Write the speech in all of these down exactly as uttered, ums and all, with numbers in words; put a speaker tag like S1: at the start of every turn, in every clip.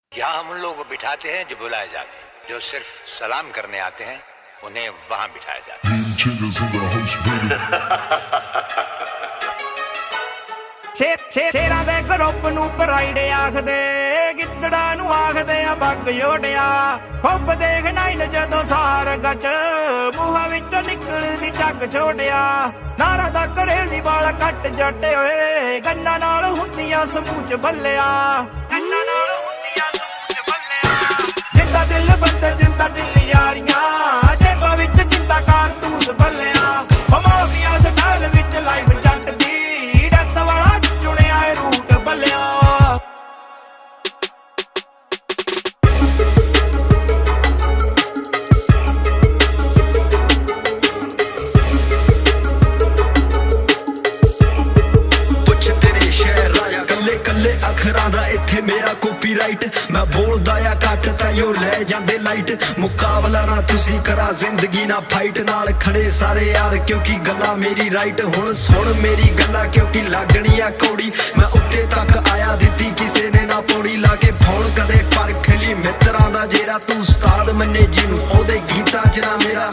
S1: यहाँ हम उन लोगों को बिठाते हैं जो बुलाए जाते हैं, जो सिर्फ सलाम करने आते हैं उन्हें वहां बिठाया जाता है।
S2: शेरां दे ग्रुप नूं प्राइड आखदे, गिद्दड़ा नूं आखदे आ बग जोड़िया। खुब देख नाइन जदों सार गच, मूहां विचों निकलदी झग छोड़िया। नारा दा करेजी वाल कट जट्टे होए, गन्ना नाल हुंदियां समूच बल्लिया। गन्ना नाल हुंदियां समूच बल्लिया। जिंदा दिल बंदे जिंदा दिल यारियां, जेबां विच जिंदा कारतूस बल्लिया। ओ माफिया स्टाइल विच लाइफ जट दी, रत वाला चुनिया रूट बल्लिया।
S3: कल्ले अखरां दा इत्थे मेरा कॉपीराइट, मैं बोलदा या घट ताइयों ले जांदे लाइट। मुकाबला ना तुसी करा जिंदगी ना फाइट, नाल खड़े सारे यार क्योंकि गल्ला मेरी राइट। हुण सुन मेरी गल्ला क्योंकि लागनी आ कौड़ी, मैं उत्ते तक आया दित्ती किसे ने ना पौड़ी। लाके फोन कदे परख ली मित्रां दा जेरा, तू उस्ताद मन्ने जिनू ओदे गीतां च ना मेरा।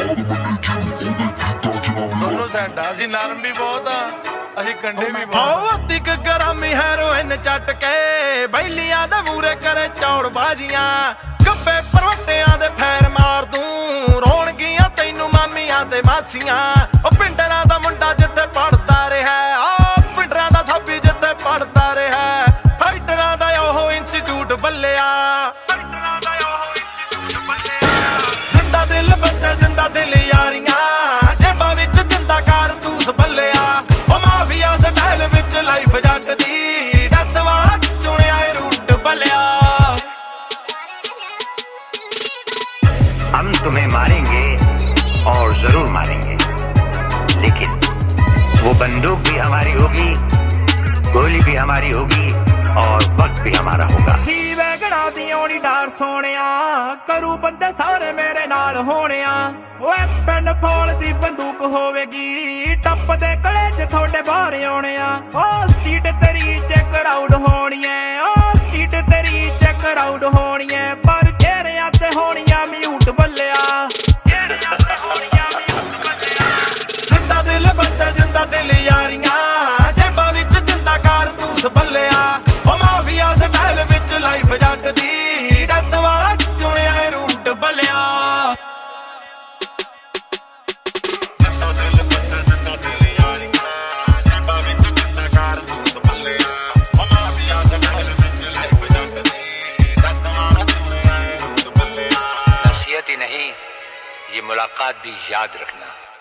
S4: दोनों साइडां असीं नरम भी बहुत आ, असीं कंडे भी बहुत। अद्धी क गरम हैरोइन चट के, बैलियां दे मूरे करे चौड़ बाजियां। गब्बे परवटियां दे फैर मार दूं, रोणगियां तैनू मामियां ते मासियां। ओ पिंडरां दा मुंडा जिथे पढ़दा रहा, आ पिंडरां दा साबी जिथे पढ़दा रहा। फाइटरां दा ओहो इंस्टीट्यूट बल्लिया, फाइटरां दा ओहो इंस्टीट्यूट बल्लिया। जिंदा दिल बंदे जिंदा दिल यारियां, जेबां विच जिंदा कारतूस बल्लिया। ओ माफिया स्टाइल विच लाइफ जट दी, रत वाला चुनिया रूट बल्लिया।
S1: हम तुम्हें मारेंगे और जरूर मारेंगे, लेकिन वो बंदूक भी हमारी होगी, गोली भी हमारी होगी और वक्त भी हमारा होगा।
S2: सीवे गड़ा दी ओनी डार सोनिया, करू बंदे सारे मेरे नाल होनिया। वेपन फोल दी बंदूक होवेगी, टप दे कलेज थोड़े बाहर आने आ। ओ स्ट्रीट तेरी चेक आउट होनी है, ओ स्ट्रीट तेरी चेक आउट होनी है। पर चेहरे ते होनिया म्यूट बल्लिया, चेहरे ते होनिया म्यूट बल्लिया। जिंदा दिल बंदे जिंदा दिल यारियां, जेबां विच जिंदा कारतूस बल्लिया। ओ माफिया स्टाइल विच लाइफ जट दी, रत वाला चुनिया रूट बल्लिया।
S1: नहीं, ये मुलाकात भी याद रखना।